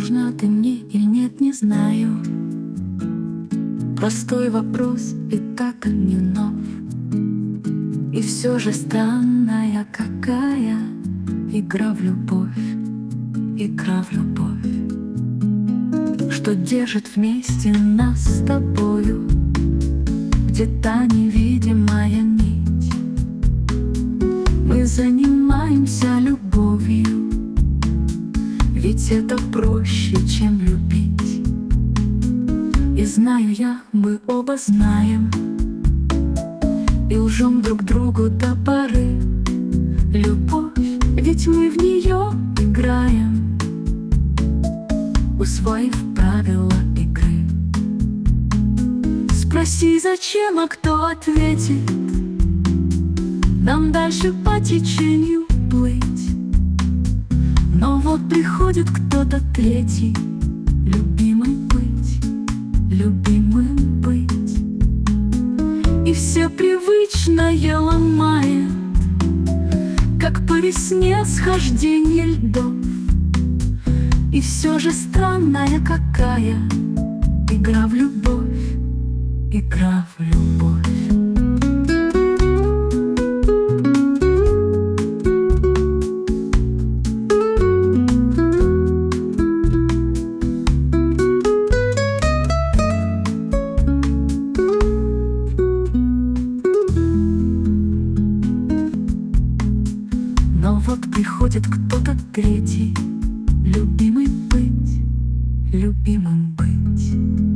Нужна ты мне или нет, не знаю. Простой вопрос и так не нов. И все же странная какая игра в любовь, игра в любовь, что держит вместе нас с тобою, где та невидимая нить. Мы занимаемся любовью, ведь это проще, чем любить. И знаю я, мы оба знаем, и лжем друг другу до поры. Любовь, ведь мы в нее играем, усвоив правила игры. Спроси, зачем, а кто ответит? Нам дальше по течению плыть. Но вот приходит кто-то третий, любимый быть, любимым быть. И все привычное ломает, как по весне схождение льдов. И все же странная какая игра в любовь, игра в любовь. Но вот приходит кто-то третий, любимый быть, любимым быть.